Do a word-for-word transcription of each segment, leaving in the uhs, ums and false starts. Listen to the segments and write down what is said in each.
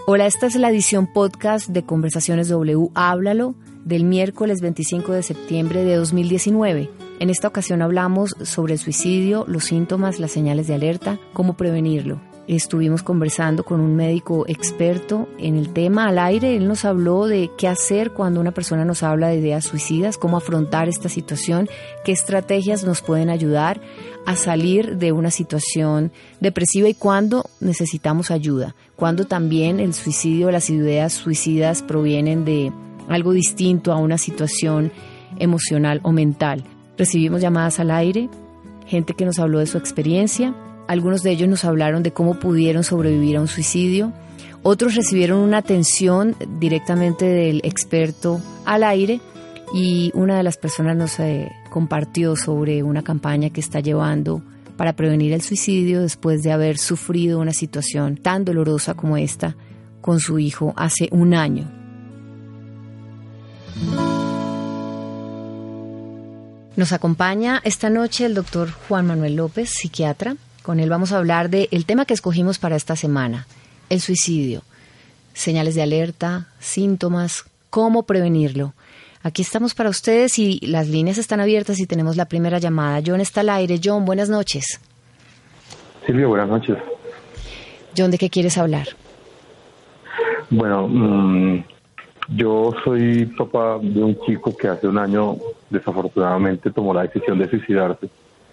Hola, esta es la edición podcast de Conversaciones W, Háblalo, del miércoles veinticinco de septiembre de dos mil diecinueve. En esta ocasión hablamos sobre el suicidio, los síntomas, las señales de alerta, cómo prevenirlo. Estuvimos conversando con un médico experto en el tema al aire. Él nos habló de qué hacer cuando una persona nos habla de ideas suicidas, cómo afrontar esta situación, qué estrategias nos pueden ayudar a salir de una situación depresiva y cuándo necesitamos ayuda, cuándo también el suicidio, las ideas suicidas provienen de algo distinto a una situación emocional o mental. Recibimos llamadas al aire, gente que nos habló de su experiencia. Algunos de ellos nos hablaron de cómo pudieron sobrevivir a un suicidio. Otros recibieron una atención directamente del experto al aire y una de las personas nos eh, compartió sobre una campaña que está llevando para prevenir el suicidio después de haber sufrido una situación tan dolorosa como esta con su hijo hace un año. Nos acompaña esta noche el doctor Juan Manuel López, psiquiatra. Con él vamos a hablar del tema que escogimos para esta semana, el suicidio, señales de alerta, síntomas, cómo prevenirlo. Aquí estamos para ustedes y las líneas están abiertas y tenemos la primera llamada. John está al aire. John, buenas noches. Silvia, buenas noches. John, ¿de qué quieres hablar? Bueno, mmm, yo soy papá de un chico que hace un año desafortunadamente tomó la decisión de suicidarse.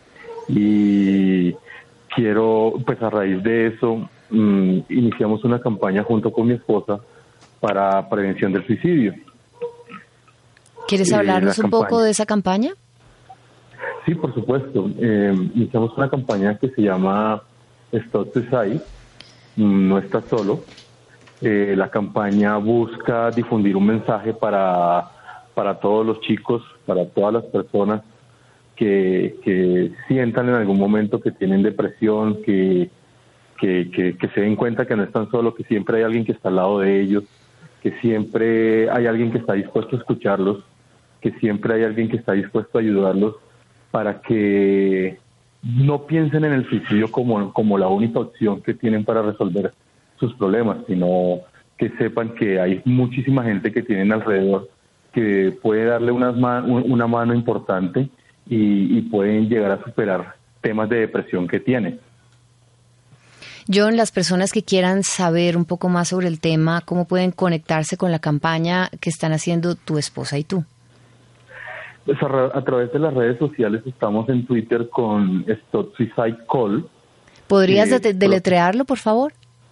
Y quiero, pues a raíz de eso, mmm, iniciamos una campaña junto con mi esposa para prevención del suicidio. ¿Quieres hablarnos eh, un poco de esa campaña? Sí, por supuesto. Eh, iniciamos una campaña que se llama Stop Suicide, no estás solo. Eh, la campaña busca difundir un mensaje para, para todos los chicos, para todas las personas que, que sientan en algún momento que tienen depresión, que, que, que, que se den cuenta que no están solos, que siempre hay alguien que está al lado de ellos, que siempre hay alguien que está dispuesto a escucharlos, que siempre hay alguien que está dispuesto a ayudarlos para que no piensen en el suicidio como, como la única opción que tienen para resolver sus problemas, sino que sepan que hay muchísima gente que tienen alrededor que puede darle una, una mano importante y, y pueden llegar a superar temas de depresión que tienen. John, las personas que quieran saber un poco más sobre el tema, ¿cómo pueden conectarse con la campaña que están haciendo tu esposa y tú? Pues a, a través de las redes sociales estamos en Twitter con Stop Suicide Call. ¿Podrías eh, de- deletrearlo, por favor?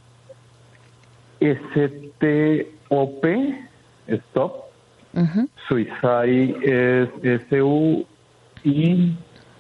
S T O P, Stop. Uh-huh. Suicide es S U I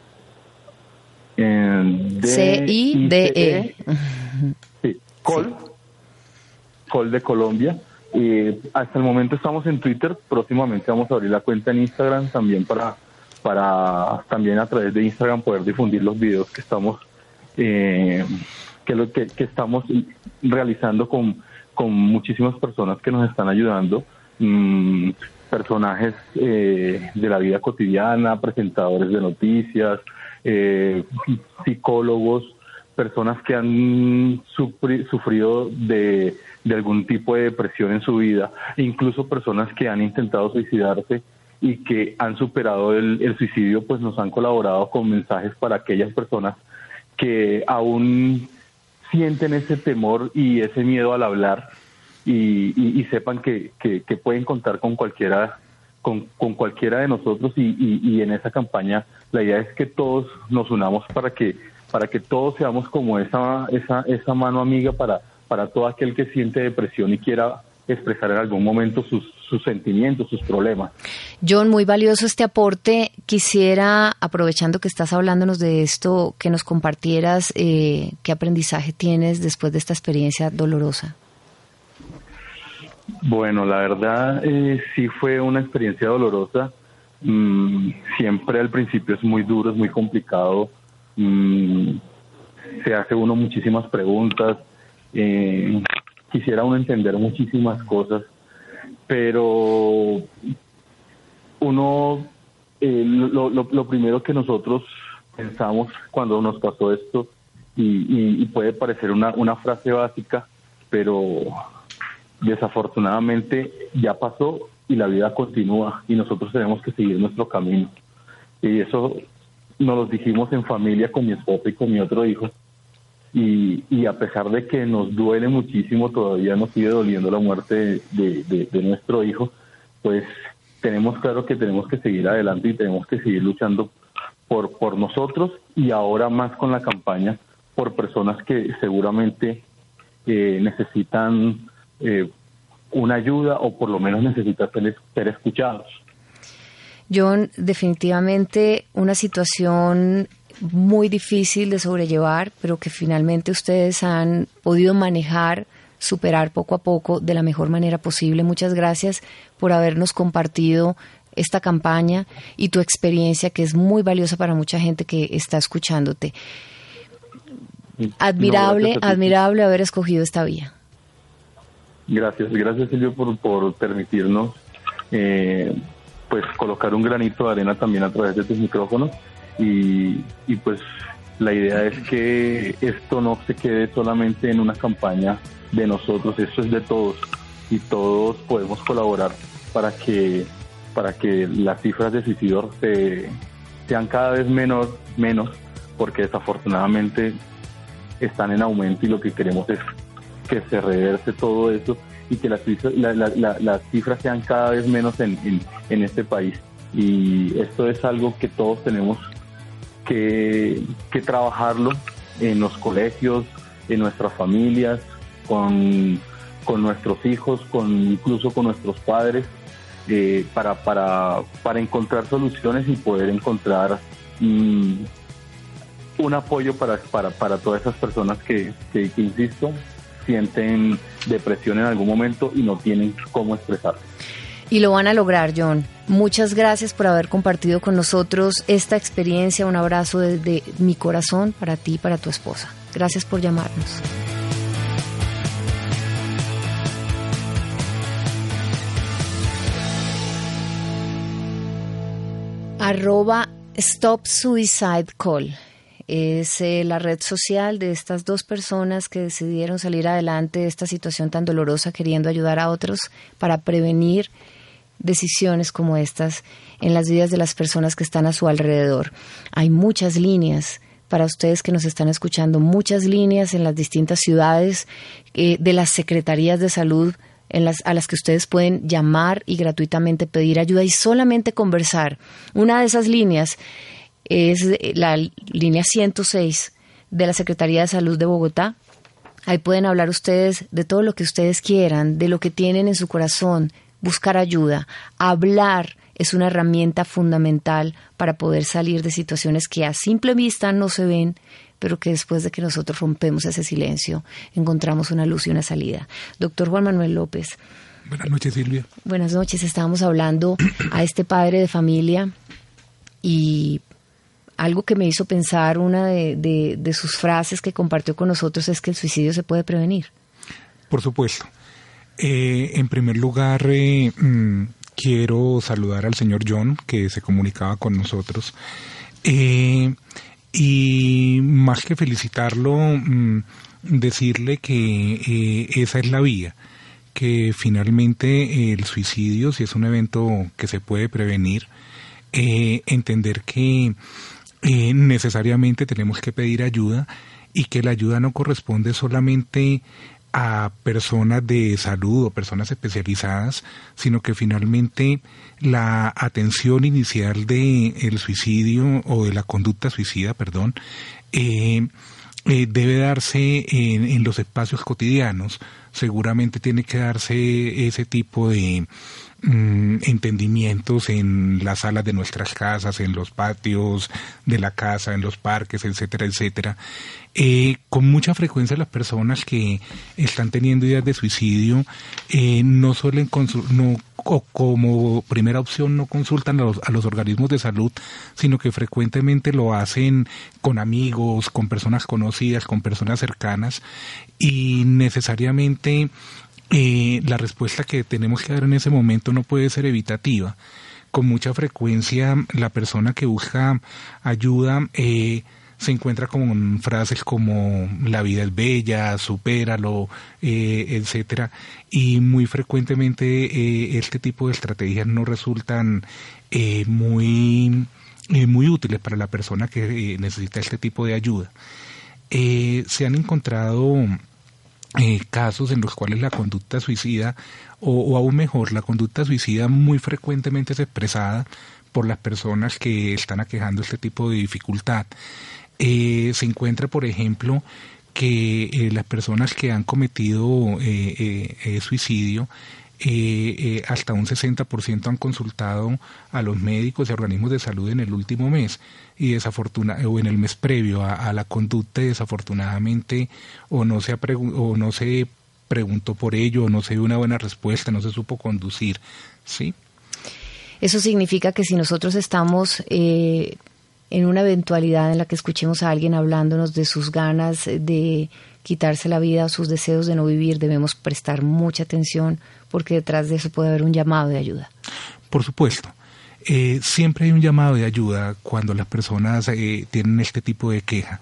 C I D E. Sí, Call, sí. Call de Colombia. Y hasta el momento estamos en Twitter, próximamente vamos a abrir la cuenta en Instagram también para, para también a través de Instagram poder difundir los videos que estamos eh, que lo que, que estamos realizando con, con muchísimas personas que nos están ayudando, mmm, personajes eh, de la vida cotidiana, presentadores de noticias, eh, psicólogos, personas que han sufri- sufrido de, de algún tipo de depresión en su vida, incluso personas que han intentado suicidarse y que han superado el, el suicidio, pues nos han colaborado con mensajes para aquellas personas que aún sienten ese temor y ese miedo al hablar y, y, y sepan que, que, que pueden contar con cualquiera con, con cualquiera de nosotros y, y, y en esa campaña la idea es que todos nos unamos para que para que todos seamos como esa esa esa mano amiga para para todo aquel que siente depresión y quiera expresar en algún momento sus sus sentimientos, sus problemas. John, muy valioso este aporte. Quisiera, aprovechando que estás hablándonos de esto, que nos compartieras eh, qué aprendizaje tienes después de esta experiencia dolorosa. Bueno, la verdad eh, sí fue una experiencia dolorosa. Mm, siempre al principio es muy duro, es muy complicado. Mm, se hace uno muchísimas preguntas. Eh, quisiera uno entender muchísimas cosas, pero uno, eh, lo, lo, lo primero que nosotros pensamos cuando nos pasó esto, y, y, y puede parecer una, una frase básica, pero desafortunadamente ya pasó y la vida continúa y nosotros tenemos que seguir nuestro camino. Y eso nos lo dijimos en familia con mi esposa y con mi otro hijo. Y, y a pesar de que nos duele muchísimo, todavía nos sigue doliendo la muerte de, de, de nuestro hijo, pues tenemos claro que tenemos que seguir adelante y tenemos que seguir luchando por, por nosotros y ahora más con la campaña por personas que seguramente eh, necesitan eh, una ayuda o por lo menos necesitan ser, ser escuchados. John, definitivamente una situación muy difícil de sobrellevar, pero que finalmente ustedes han podido manejar, superar poco a poco de la mejor manera posible. Muchas gracias por habernos compartido esta campaña y tu experiencia, que es muy valiosa para mucha gente que está escuchándote. Admirable, no, admirable haber escogido esta vía. Gracias, gracias Silvio por, por permitirnos eh, pues colocar un granito de arena también a través de tus micrófonos. Y, y pues la idea es que esto no se quede solamente en una campaña de nosotros, esto es de todos y todos podemos colaborar para que para que las cifras de suicidios se, sean cada vez menos, menos, porque desafortunadamente están en aumento y lo que queremos es que se reverse todo eso y que las la, la, la, las cifras sean cada vez menos en, en, en este país. Y esto es algo que todos tenemos Que, que trabajarlo en los colegios, en nuestras familias, con, con nuestros hijos, con incluso con nuestros padres, eh, para, para, para encontrar soluciones y poder encontrar mm, un apoyo para, para, para todas esas personas que, que, que, insisto, sienten depresión en algún momento y no tienen cómo expresarlo. Y lo van a lograr, John. Muchas gracias por haber compartido con nosotros esta experiencia. Un abrazo desde mi corazón para ti y para tu esposa. Gracias por llamarnos. Arroba Stop Suicide Call. Es eh, la red social de estas dos personas que decidieron salir adelante de esta situación tan dolorosa, queriendo ayudar a otros para prevenir decisiones como estas en las vidas de las personas que están a su alrededor. Hay muchas líneas para ustedes que nos están escuchando, muchas líneas en las distintas ciudades eh, de las secretarías de salud en las, a las que ustedes pueden llamar y gratuitamente pedir ayuda y solamente conversar. Una de esas líneas es la línea ciento seis de la Secretaría de Salud de Bogotá. Ahí pueden hablar ustedes de todo lo que ustedes quieran, de lo que tienen en su corazón, buscar ayuda. Hablar es una herramienta fundamental para poder salir de situaciones que a simple vista no se ven, pero que después de que nosotros rompemos ese silencio, encontramos una luz y una salida. Doctor Juan Manuel López. Buenas noches, Silvia. Buenas noches. Estábamos hablando a este padre de familia y algo que me hizo pensar, una de, de, de sus frases que compartió con nosotros, es que el suicidio se puede prevenir. Por supuesto. Eh, en primer lugar, eh, mmm, quiero saludar al señor John, que se comunicaba con nosotros. Eh, y más que felicitarlo, mmm, decirle que eh, esa es la vía, que finalmente el suicidio, si es un evento que se puede prevenir, eh, entender que Eh, necesariamente tenemos que pedir ayuda y que la ayuda no corresponde solamente a personas de salud o personas especializadas, sino que finalmente la atención inicial del suicidio o de la conducta suicida, perdón, eh, eh, debe darse en, en los espacios cotidianos. Seguramente tiene que darse ese tipo de entendimientos en las salas de nuestras casas, en los patios de la casa, en los parques, etcétera, etcétera. Eh, con mucha frecuencia las personas que están teniendo ideas de suicidio eh, no suelen consul- no o como primera opción no consultan a los, a los organismos de salud, sino que frecuentemente lo hacen con amigos, con personas conocidas, con personas cercanas, y necesariamente Eh, la respuesta que tenemos que dar en ese momento no puede ser evitativa. Con mucha frecuencia la persona que busca ayuda eh, se encuentra con frases como la vida es bella, supéralo, eh, etcétera, y muy frecuentemente eh, este tipo de estrategias no resultan eh, muy, eh, muy útiles para la persona que eh, necesita este tipo de ayuda. Eh, se han encontrado eh, casos en los cuales la conducta suicida, o, o aún mejor, la conducta suicida muy frecuentemente es expresada por las personas que están aquejando este tipo de dificultad. Eh, se encuentra, por ejemplo, que eh, las personas que han cometido eh, eh, eh, suicidio, eh, eh, hasta un sesenta por ciento han consultado a los médicos y organismos de salud en el último mes y desafortuna o en el mes previo a, a la conducta, y desafortunadamente o no se ha pregu- o no se preguntó por ello, o no se dio una buena respuesta, no se supo conducir, ¿sí? Eso significa que si nosotros estamos eh, en una eventualidad en la que escuchemos a alguien hablándonos de sus ganas de quitarse la vida, sus deseos de no vivir, debemos prestar mucha atención, porque detrás de eso puede haber un llamado de ayuda. Por supuesto. Eh, siempre hay un llamado de ayuda cuando las personas eh, tienen este tipo de queja.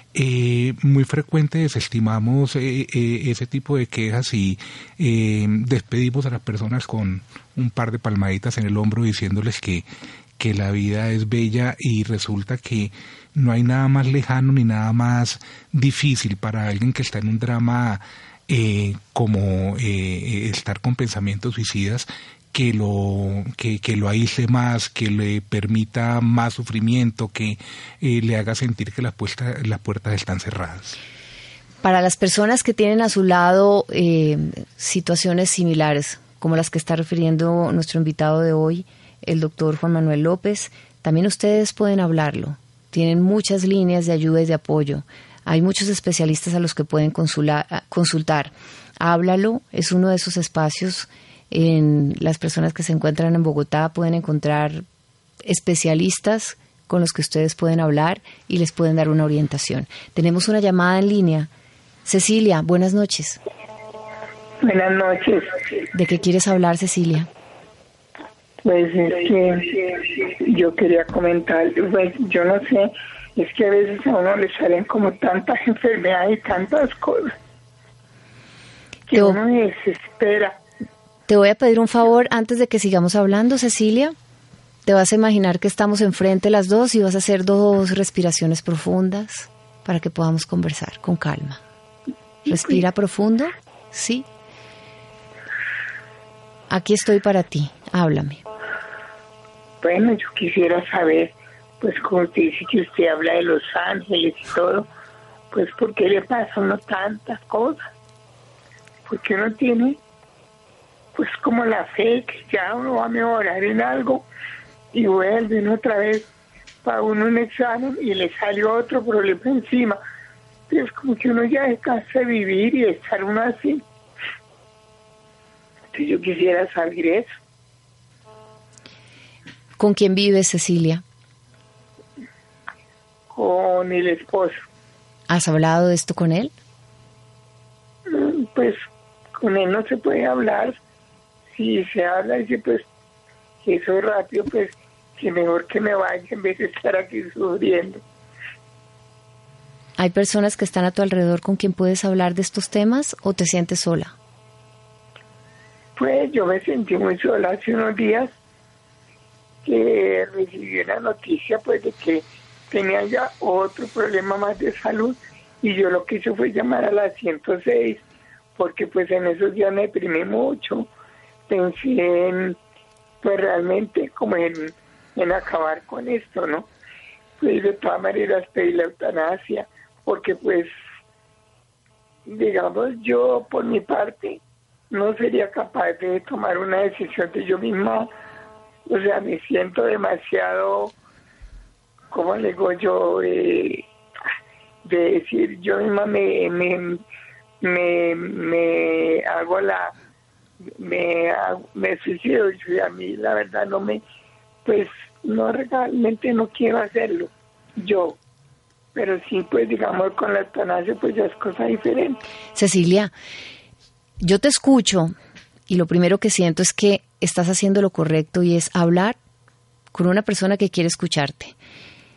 Eh, muy frecuente desestimamos eh, eh, ese tipo de quejas y eh, despedimos a las personas con un par de palmaditas en el hombro diciéndoles que, que la vida es bella, y resulta que no hay nada más lejano ni nada más difícil para alguien que está en un drama eh, como eh, estar con pensamientos suicidas, que lo que, que lo aísle más, que le permita más sufrimiento, que eh, le haga sentir que las puertas, las puertas están cerradas. Para las personas que tienen a su lado eh, situaciones similares, como las que está refiriendo nuestro invitado de hoy, el doctor Juan Manuel López, también ustedes pueden hablarlo. Tienen muchas líneas de ayuda y de apoyo. Hay muchos especialistas a los que pueden consular, consultar. Háblalo es uno de esos espacios. En las personas que se encuentran en Bogotá pueden encontrar especialistas con los que ustedes pueden hablar y les pueden dar una orientación. Tenemos una llamada en línea. Cecilia, buenas noches. Buenas noches. ¿De qué quieres hablar, Cecilia? Pues es que yo quería comentar, pues yo no sé, es que a veces a uno le salen como tantas enfermedades y tantas cosas que Te... uno se desespera. Te voy a pedir un favor antes de que sigamos hablando, Cecilia. Te vas a imaginar que estamos enfrente las dos y vas a hacer dos respiraciones profundas para que podamos conversar con calma. Respira profundo. Sí. Aquí estoy para ti. Háblame. Bueno, yo quisiera saber, pues como usted dice que usted habla de los ángeles y todo, pues ¿por qué le pasa a uno tantas cosas? Porque uno tiene pues como la fe que ya uno va a mejorar en algo y vuelven otra vez para uno un examen y le salió otro problema encima. Es como que uno ya se cansa de vivir y de estar uno así. Entonces yo quisiera saber eso. ¿Con quién vives, Cecilia? Con el esposo. ¿Has hablado de esto con él? Pues con él no se puede hablar. Si se habla, dice pues que eso es rápido, pues que mejor que me vaya en vez de estar aquí sufriendo. ¿Hay personas que están a tu alrededor con quien puedes hablar de estos temas o te sientes sola? Pues yo me sentí muy sola hace unos días que recibí una noticia pues de que tenía ya otro problema más de salud y yo lo que hice fue llamar a la ciento seis porque pues en esos días me deprimí mucho. Pensé en, pues realmente como en, en acabar con esto, ¿no? Pues de todas maneras pedí la eutanasia, porque pues, digamos, yo por mi parte no sería capaz de tomar una decisión de yo misma. O sea, me siento demasiado, ¿cómo le digo yo? Eh, de decir, yo misma me, me, me, me hago la... me me suicido y a mí la verdad no me pues no realmente no quiero hacerlo yo, pero sí pues digamos con la eutanasia pues ya es cosa diferente. Cecilia, yo te escucho y lo primero que siento es que estás haciendo lo correcto y es hablar con una persona que quiere escucharte.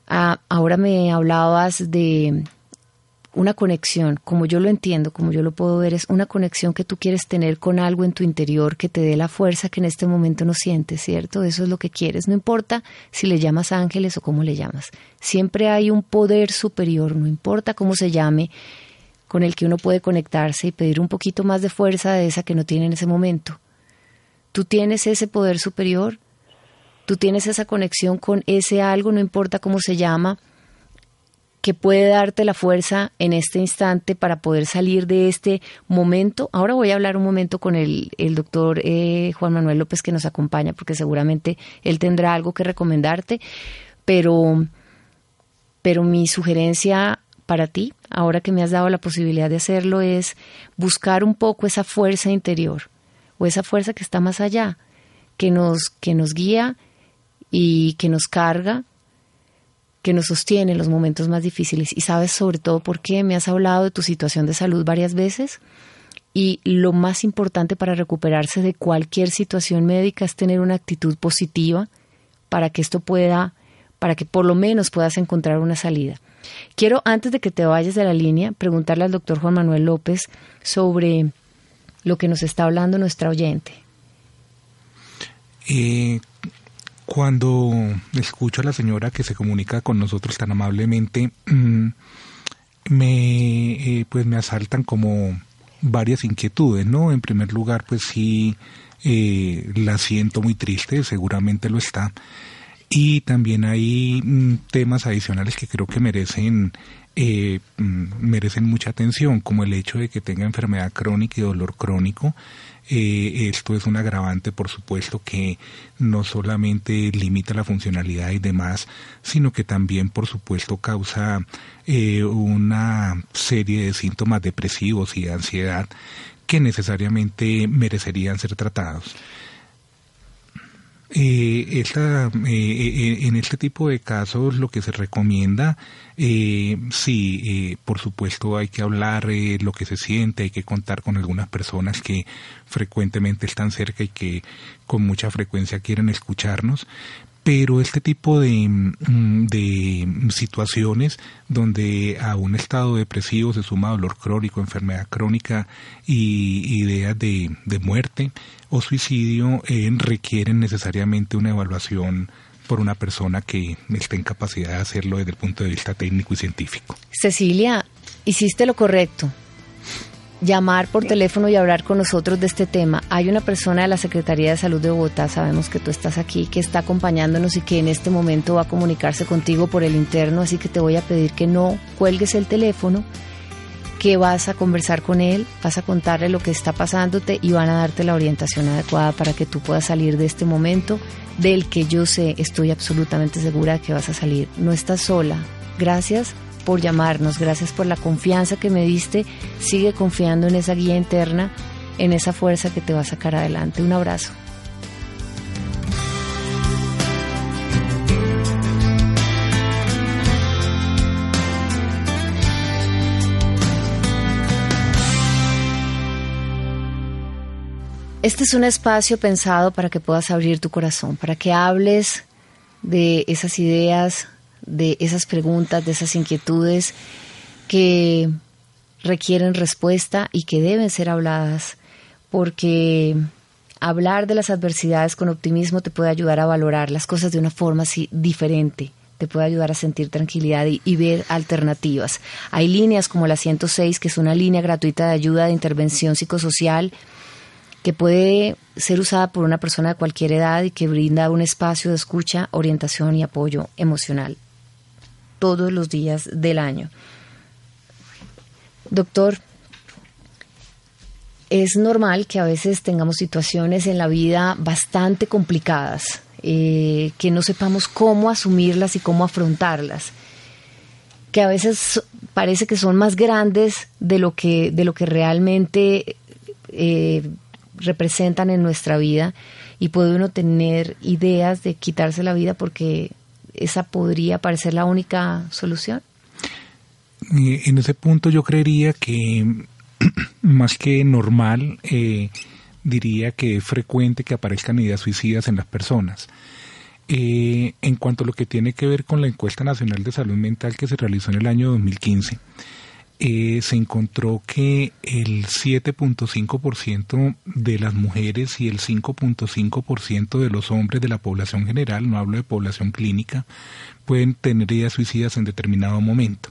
Ah, ahora me hablabas de una conexión, como yo lo entiendo, como yo lo puedo ver, es una conexión que tú quieres tener con algo en tu interior que te dé la fuerza que en este momento no sientes, ¿cierto? Eso es lo que quieres, no importa si le llamas ángeles o cómo le llamas. Siempre hay un poder superior, no importa cómo se llame, con el que uno puede conectarse y pedir un poquito más de fuerza de esa que no tiene en ese momento. ¿Tú tienes ese poder superior? ¿Tú tienes esa conexión con ese algo, no importa cómo se llama, que puede darte la fuerza en este instante para poder salir de este momento? Ahora voy a hablar un momento con el, el doctor eh, Juan Manuel López, que nos acompaña, porque seguramente él tendrá algo que recomendarte, pero, pero mi sugerencia para ti, ahora que me has dado la posibilidad de hacerlo, es buscar un poco esa fuerza interior, o esa fuerza que está más allá, que nos, que nos guía y que nos carga, que nos sostiene en los momentos más difíciles. Y sabes sobre todo por qué me has hablado de tu situación de salud varias veces, y lo más importante para recuperarse de cualquier situación médica es tener una actitud positiva para que esto pueda, para que por lo menos puedas encontrar una salida. Quiero, antes de que te vayas de la línea, preguntarle al doctor Juan Manuel López sobre lo que nos está hablando nuestra oyente. Eh, cuando escucho a la señora que se comunica con nosotros tan amablemente, mmm, me eh, pues me asaltan como varias inquietudes, ¿no? En primer lugar, pues sí, eh, la siento muy triste, seguramente lo está. Y también hay mm, temas adicionales que creo que merecen eh, mm, merecen mucha atención, como el hecho de que tenga enfermedad crónica y dolor crónico. Eh, esto es un agravante, por supuesto, que no solamente limita la funcionalidad y demás, sino que también, por supuesto, causa eh, una serie de síntomas depresivos y de ansiedad que necesariamente merecerían ser tratados. Eh, esta, eh, eh, en este tipo de casos lo que se recomienda, eh, sí, eh, por supuesto hay que hablar eh, lo que se siente, hay que contar con algunas personas que frecuentemente están cerca y que con mucha frecuencia quieren escucharnos, pero este tipo de, de situaciones donde a un estado depresivo se suma dolor crónico, enfermedad crónica y ideas de, de muerte o suicidio eh, requieren necesariamente una evaluación por una persona que esté en capacidad de hacerlo desde el punto de vista técnico y científico. Cecilia, hiciste lo correcto. Llamar por teléfono y hablar con nosotros de este tema. Hay una persona de la Secretaría de Salud de Bogotá, sabemos que tú estás aquí, que está acompañándonos y que en este momento va a comunicarse contigo por el interno, así que te voy a pedir que no cuelgues el teléfono, que vas a conversar con él, vas a contarle lo que está pasándote y van a darte la orientación adecuada para que tú puedas salir de este momento del que yo sé, estoy absolutamente segura de que vas a salir. No estás sola. Gracias por llamarnos, gracias por la confianza que me diste. Sigue confiando en esa guía interna, en esa fuerza que te va a sacar adelante. Un abrazo. Este es un espacio pensado para que puedas abrir tu corazón, para que hables de esas ideas, de esas preguntas, de esas inquietudes que requieren respuesta y que deben ser habladas, porque hablar de las adversidades con optimismo te puede ayudar a valorar las cosas de una forma así diferente, te puede ayudar a sentir tranquilidad y, y ver alternativas. Hay líneas como la ciento seis, que es una línea gratuita de ayuda de intervención psicosocial que puede ser usada por una persona de cualquier edad y que brinda un espacio de escucha, orientación y apoyo emocional todos los días del año. Doctor, es normal que a veces tengamos situaciones en la vida bastante complicadas, eh, que no sepamos cómo asumirlas y cómo afrontarlas, que a veces parece que son más grandes de lo que, de lo que realmente eh, representan en nuestra vida, y puede uno tener ideas de quitarse la vida porque esa podría parecer la única solución. En ese punto yo creería que más que normal, eh, diría que es frecuente que aparezcan ideas suicidas en las personas. Eh, en cuanto a lo que tiene que ver con la encuesta nacional de salud mental que se realizó en el año dos mil quince, eh, se encontró que el siete punto cinco por ciento de las mujeres y el cinco punto cinco por ciento de los hombres de la población general, no hablo de población clínica, pueden tener ideas suicidas en determinado momento.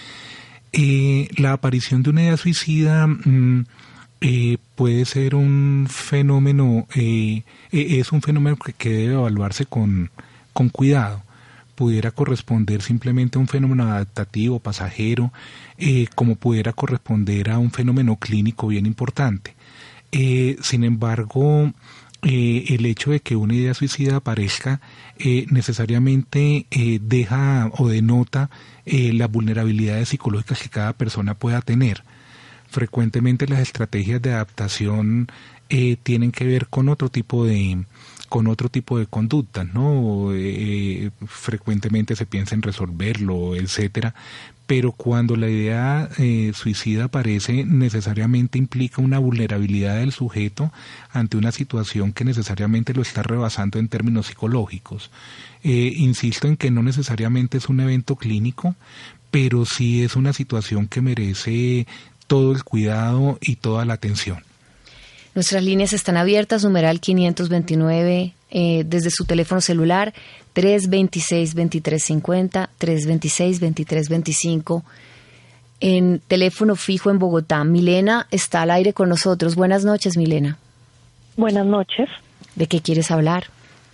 Eh, la aparición de una idea suicida mmm, Eh, puede ser un fenómeno, eh, eh, es un fenómeno que, que debe evaluarse con, con cuidado. Pudiera corresponder simplemente a un fenómeno adaptativo, pasajero, eh, como pudiera corresponder a un fenómeno clínico bien importante. Eh, sin embargo, eh, el hecho de que una idea suicida aparezca eh, necesariamente eh, deja o denota eh, las vulnerabilidades psicológicas que cada persona pueda tener. Frecuentemente las estrategias de adaptación eh, tienen que ver con otro tipo de con otro tipo de conductas, ¿no? Eh, frecuentemente se piensa en resolverlo, etcétera, pero cuando la idea eh, suicida aparece, necesariamente implica una vulnerabilidad del sujeto ante una situación que necesariamente lo está rebasando en términos psicológicos. Eh, insisto en que no necesariamente es un evento clínico, pero sí es una situación que merece todo el cuidado y toda la atención. Nuestras líneas están abiertas, numeral quinientos veintinueve, eh, desde su teléfono celular, tres dos seis, dos tres cinco cero, tres dos seis, dos tres dos cinco, en teléfono fijo en Bogotá. Milena está al aire con nosotros. Buenas noches, Milena. Buenas noches. ¿De qué quieres hablar?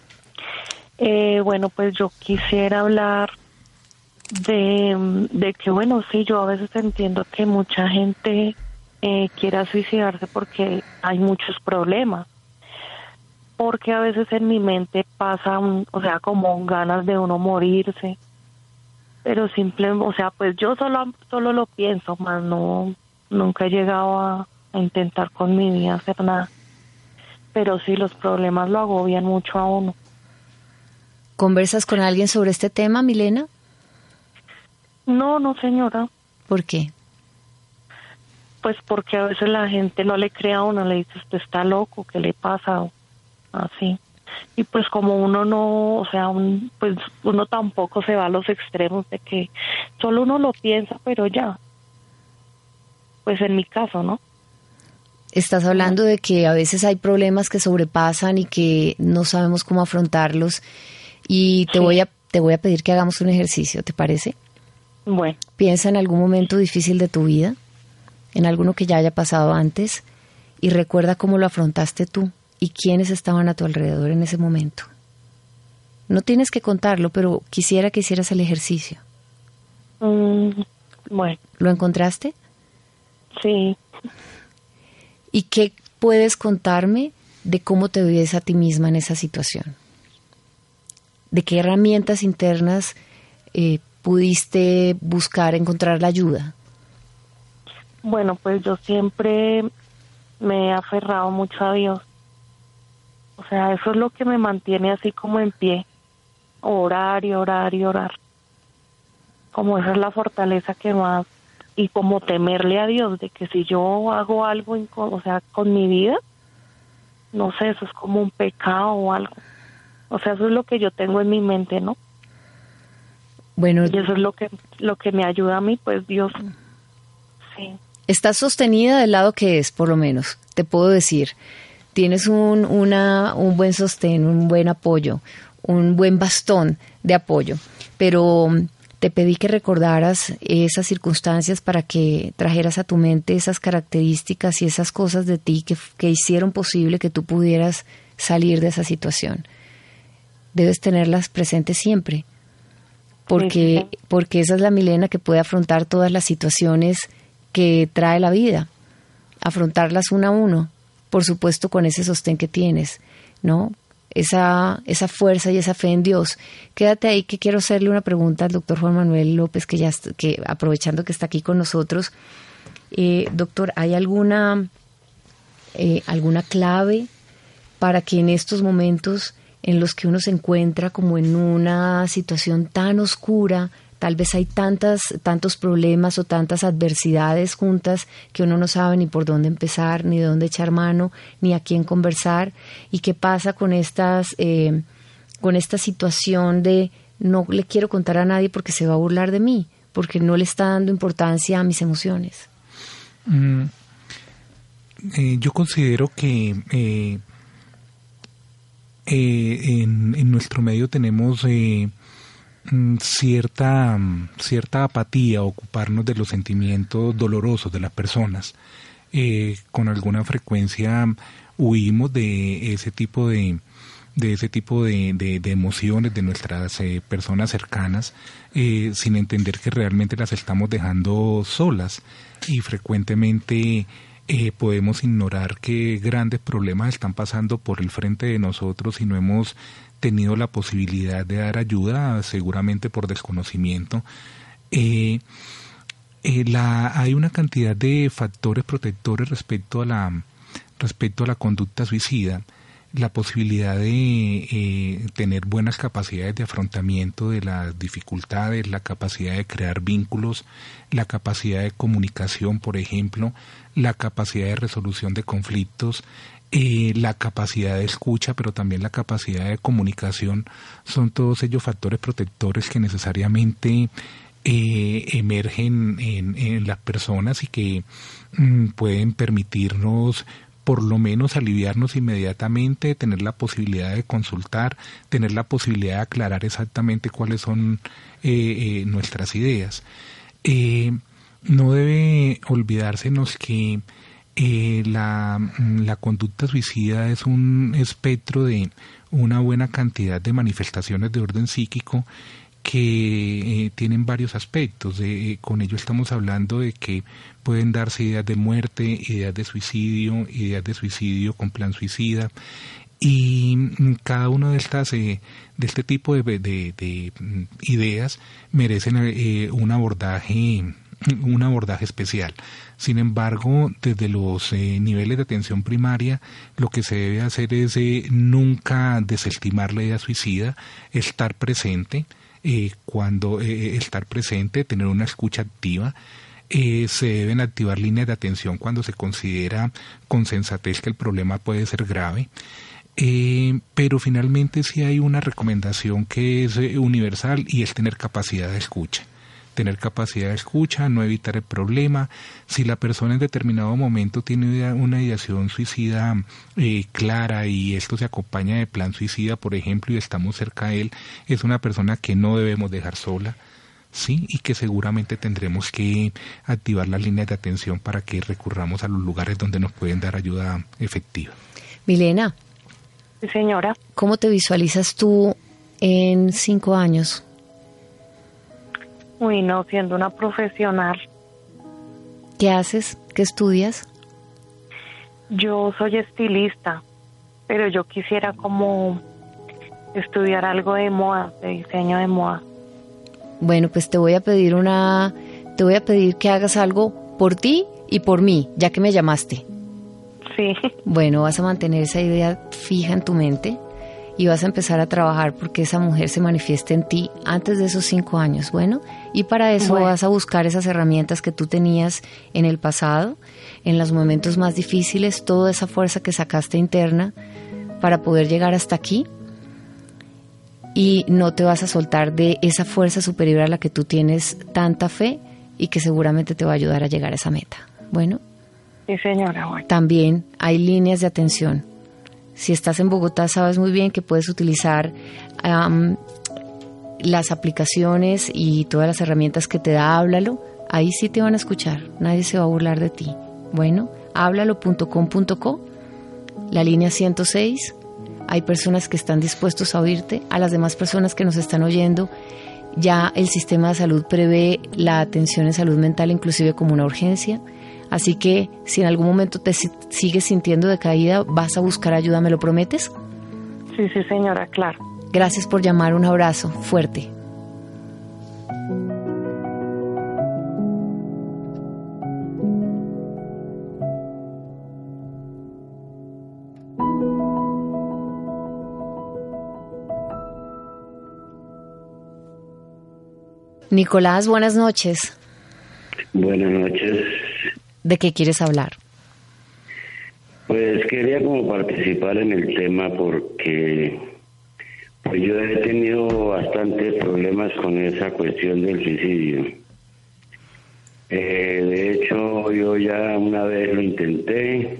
Eh, bueno, pues yo quisiera hablar de, de que, bueno, sí, yo a veces entiendo que mucha gente eh, quiera suicidarse porque hay muchos problemas, porque a veces en mi mente pasa, un, o sea, como ganas de uno morirse, pero simplemente, o sea, pues yo solo solo lo pienso, más no, nunca he llegado a, a intentar con mi vida hacer nada, pero sí, los problemas lo agobian mucho a uno. ¿Conversas con alguien sobre este tema, Milena? No, no, señora. ¿Por qué? Pues porque a veces la gente no le cree a uno, le dice, usted está loco, ¿qué le pasa? Así. Y pues como uno no, o sea, un, pues uno tampoco se va a los extremos de que solo uno lo piensa, pero ya. Pues en mi caso, ¿no? Estás hablando de que a veces hay problemas que sobrepasan y que no sabemos cómo afrontarlos. Y te sí. voy a te voy a pedir que hagamos un ejercicio, ¿te parece? Bueno. Piensa en algún momento difícil de tu vida, en alguno que ya haya pasado antes, y recuerda cómo lo afrontaste tú y quiénes estaban a tu alrededor en ese momento. No tienes que contarlo, pero quisiera que hicieras el ejercicio. Mm, bueno. ¿Lo encontraste? Sí. ¿Y qué puedes contarme de cómo te ves a ti misma en esa situación? ¿De qué herramientas internas eh, pudiste buscar encontrar la ayuda? Bueno, pues yo siempre me he aferrado mucho a Dios. O sea, eso es lo que me mantiene así como en pie. Orar y orar y orar. Como esa es la fortaleza que más... Y como temerle a Dios, de que si yo hago algo, en, o sea, con mi vida, no sé, eso es como un pecado o algo. O sea, eso es lo que yo tengo en mi mente, ¿no? Bueno, y eso es lo que lo que me ayuda a mí, pues Dios. Sí. Estás sostenida del lado que es, por lo menos, te puedo decir. Tienes un, una, un buen sostén, un buen apoyo, un buen bastón de apoyo. Pero te pedí que recordaras esas circunstancias para que trajeras a tu mente esas características y esas cosas de ti que, que hicieron posible que tú pudieras salir de esa situación. Debes tenerlas presentes siempre. Porque, porque esa es la Milena que puede afrontar todas las situaciones que trae la vida, afrontarlas uno a uno, por supuesto con ese sostén que tienes, ¿no? Esa, esa fuerza y esa fe en Dios. Quédate ahí que quiero hacerle una pregunta al doctor Juan Manuel López, que ya que aprovechando que está aquí con nosotros. Eh, doctor, ¿hay alguna, eh, alguna clave para que en estos momentos en los que uno se encuentra como en una situación tan oscura, tal vez hay tantas, tantos problemas o tantas adversidades juntas que uno no sabe ni por dónde empezar, ni de dónde echar mano, ni a quién conversar? ¿Y qué pasa con estas eh, con esta situación de no le quiero contar a nadie porque se va a burlar de mí, porque no le está dando importancia a mis emociones? Mm, eh, yo considero que eh, eh, en, en nuestro medio tenemos eh, cierta, cierta apatía a ocuparnos de los sentimientos dolorosos de las personas. Eh, con alguna frecuencia huimos de ese tipo de de ese tipo de, de, de emociones de nuestras eh, personas cercanas, eh, sin entender que realmente las estamos dejando solas, y frecuentemente eh, podemos ignorar que grandes problemas están pasando por el frente de nosotros y no hemos tenido la posibilidad de dar ayuda, seguramente por desconocimiento. Eh, eh, la, hay una cantidad de factores protectores respecto a la respecto a la conducta suicida. La posibilidad de eh, tener buenas capacidades de afrontamiento de las dificultades, la capacidad de crear vínculos, la capacidad de comunicación, por ejemplo, la capacidad de resolución de conflictos, eh, la capacidad de escucha, pero también la capacidad de comunicación, son todos ellos factores protectores que necesariamente eh, emergen en, en las personas y que mm, pueden permitirnos por lo menos aliviarnos inmediatamente, tener la posibilidad de consultar, tener la posibilidad de aclarar exactamente cuáles son eh, eh, nuestras ideas. Eh, no debe olvidársenos que eh, la, la conducta suicida es un espectro de una buena cantidad de manifestaciones de orden psíquico que eh, tienen varios aspectos. Eh, con ello estamos hablando de que pueden darse ideas de muerte, ideas de suicidio, ideas de suicidio con plan suicida, y cada una de estas eh, de este tipo de, de, de ideas merecen eh, un abordaje un abordaje especial. Sin embargo, desde los eh, niveles de atención primaria, lo que se debe hacer es eh, nunca desestimar la idea suicida, estar presente, Eh, cuando eh, estar presente, tener una escucha activa. Eh, se deben activar líneas de atención cuando se considera con sensatez que el problema puede ser grave. Eh, pero finalmente sí hay una recomendación que es eh, universal, y es tener capacidad de escucha. Tener capacidad de escucha, no evitar el problema. Si la persona en determinado momento tiene una ideación suicida eh, clara y esto se acompaña de plan suicida, por ejemplo, y estamos cerca de él, es una persona que no debemos dejar sola, ¿sí? Y que seguramente tendremos que activar las líneas de atención para que recurramos a los lugares donde nos pueden dar ayuda efectiva. Milena. Sí, señora. ¿Cómo te visualizas tú en cinco años? Uy, no, siendo una profesional. ¿Qué haces? ¿Qué estudias? Yo soy estilista, pero yo quisiera como estudiar algo de moda, de diseño de moda. Bueno, pues te voy a pedir una, te voy a pedir que hagas algo por ti y por mí, ya que me llamaste. Sí. Bueno, vas a mantener esa idea fija en tu mente y vas a empezar a trabajar porque esa mujer se manifieste en ti antes de esos cinco años, bueno, y para eso bueno. Vas a buscar esas herramientas que tú tenías en el pasado, en los momentos más difíciles, toda esa fuerza que sacaste interna para poder llegar hasta aquí, y no te vas a soltar de esa fuerza superior a la que tú tienes tanta fe y que seguramente te va a ayudar a llegar a esa meta, bueno. Sí, señora. Bueno. También hay líneas de atención. Si estás en Bogotá, sabes muy bien que puedes utilizar um, las aplicaciones y todas las herramientas que te da Háblalo. Ahí sí te van a escuchar, nadie se va a burlar de ti. Bueno, háblalo punto com punto co, la línea ciento seis. Hay personas que están dispuestos a oírte. A las demás personas que nos están oyendo, ya el sistema de salud prevé la atención en salud mental inclusive como una urgencia. Así que si en algún momento te sigues sintiendo decaída, vas a buscar ayuda, ¿me lo prometes? Sí, sí, señora, claro. Gracias por llamar, un abrazo fuerte. Nicolás, buenas noches. Buenas noches. ¿De qué quieres hablar? Pues quería como participar en el tema porque Pues yo he tenido bastantes problemas con esa cuestión del suicidio. Eh, de hecho, yo ya una vez lo intenté,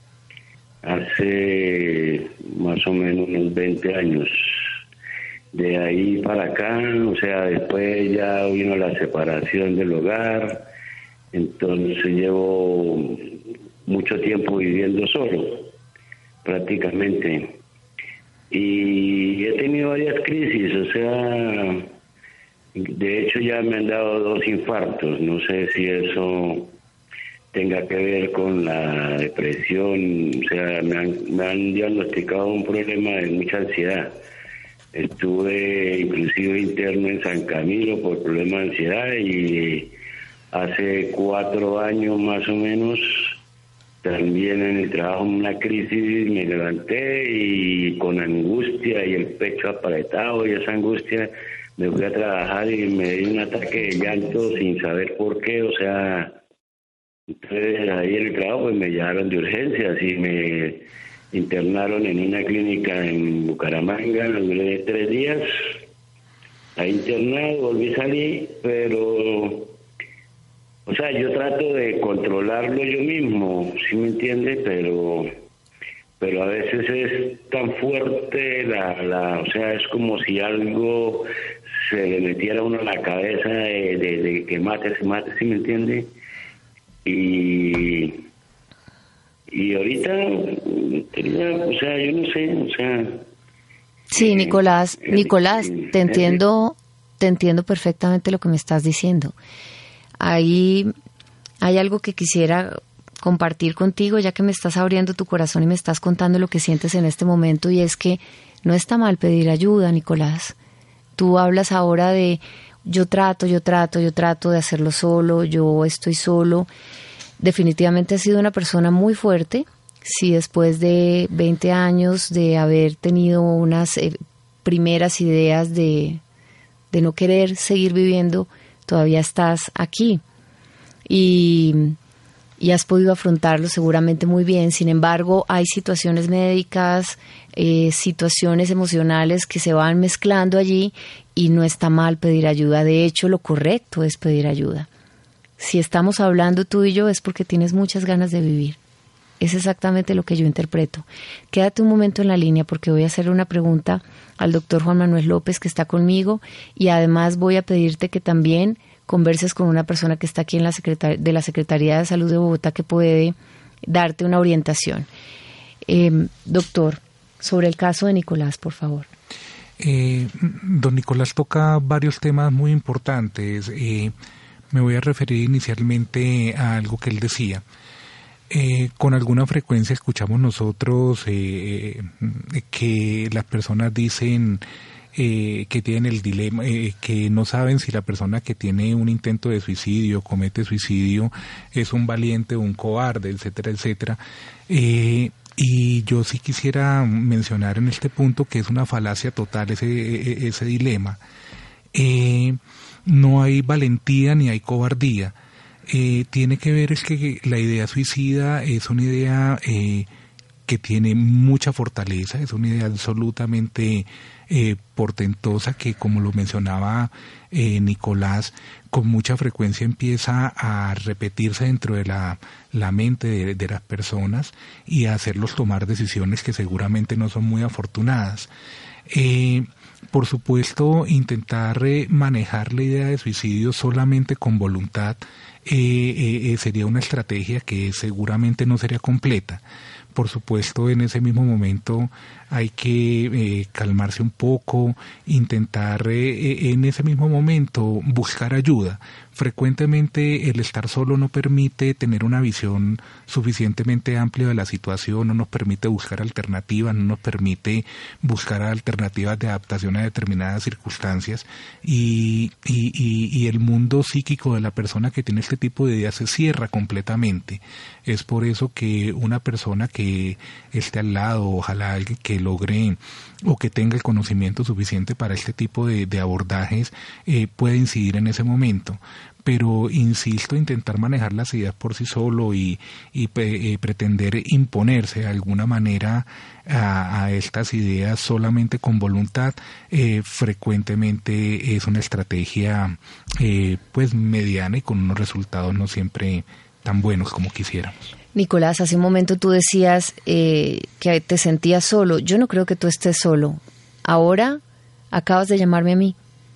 hace más o menos unos veinte años. De ahí para acá, o sea, después ya vino la separación del hogar, entonces llevo mucho tiempo viviendo solo, prácticamente. Y he tenido varias crisis, o sea, de hecho ya me han dado dos infartos, no sé si eso tenga que ver con la depresión, o sea, me han, me han diagnosticado un problema de mucha ansiedad. Estuve inclusive interno en San Camilo por problemas de ansiedad y hace cuatro años más o menos también en el trabajo una crisis, me levanté y con angustia y el pecho apretado y esa angustia me fui a trabajar y me di un ataque de llanto sin saber por qué, o sea, entonces ahí en el trabajo pues me llevaron de urgencias y me internaron en una clínica en Bucaramanga, duré tres días, ahí internado, volví a salir, pero... O sea, yo trato de controlarlo yo mismo, ¿sí me entiende? Pero pero a veces es tan fuerte, la, la, o sea, es como si algo se le metiera a uno en la cabeza de, de, de que mate, se mate, ¿sí me entiende? Y, y ahorita, o sea, yo no sé, o sea... Sí, Nicolás, eh, Nicolás, eh, te entiendo, te entiendo perfectamente lo que me estás diciendo. Ahí hay algo que quisiera compartir contigo, ya que me estás abriendo tu corazón y me estás contando lo que sientes en este momento, y es que no está mal pedir ayuda, Nicolás. Tú hablas ahora de yo trato, yo trato, yo trato de hacerlo solo, yo estoy solo. Definitivamente has sido una persona muy fuerte. Si después de veinte años de haber tenido unas eh, primeras ideas de, de no querer seguir viviendo, todavía estás aquí y, y has podido afrontarlo seguramente muy bien. Sin embargo, hay situaciones médicas, eh, situaciones emocionales que se van mezclando allí y no está mal pedir ayuda. De hecho, lo correcto es pedir ayuda. Si estamos hablando tú y yo es porque tienes muchas ganas de vivir. Es exactamente lo que yo interpreto. Quédate un momento en la línea porque voy a hacer una pregunta al doctor Juan Manuel López, que está conmigo, y además voy a pedirte que también converses con una persona que está aquí en la secretar- de la Secretaría de Salud de Bogotá que puede darte una orientación. Eh, doctor, sobre el caso de Nicolás, por favor. Eh, don Nicolás toca varios temas muy importantes. Eh, me voy a referir inicialmente a algo que él decía. Eh, con alguna frecuencia escuchamos nosotros eh, que las personas dicen eh, que tienen el dilema, eh, que no saben si la persona que tiene un intento de suicidio, comete suicidio, es un valiente o un cobarde, etcétera, etcétera. Eh, y yo sí quisiera mencionar en este punto que es una falacia total ese, ese dilema. Eh, no hay valentía ni hay cobardía. Eh, tiene que ver es que la idea suicida es una idea eh, que tiene mucha fortaleza, es una idea absolutamente eh, portentosa que, como lo mencionaba eh, Nicolás, con mucha frecuencia empieza a repetirse dentro de la, la mente de, de las personas y a hacerlos tomar decisiones que seguramente no son muy afortunadas. Eh, por supuesto, intentar eh, manejar la idea de suicidio solamente con voluntad Eh, eh, sería una estrategia que seguramente no sería completa. Por supuesto, en ese mismo momento hay que eh, calmarse un poco, intentar eh, en ese mismo momento buscar ayuda. Frecuentemente el estar solo no permite tener una visión suficientemente amplia de la situación, no nos permite buscar alternativas, no nos permite buscar alternativas de adaptación a determinadas circunstancias y, y, y, y el mundo psíquico de la persona que tiene este tipo de ideas se cierra completamente. Es por eso que una persona que esté al lado, ojalá alguien que logre o que tenga el conocimiento suficiente para este tipo de, de abordajes eh, puede incidir en ese momento. pero insisto, intentar manejar las ideas por sí solo y, y eh, pretender imponerse de alguna manera a, a estas ideas solamente con voluntad, eh, frecuentemente es una estrategia eh, pues mediana y con unos resultados no siempre tan buenos como quisiéramos. Nicolás, hace un momento tú decías eh, que te sentías solo. Yo no creo que tú estés solo. Ahora acabas de llamarme a mí.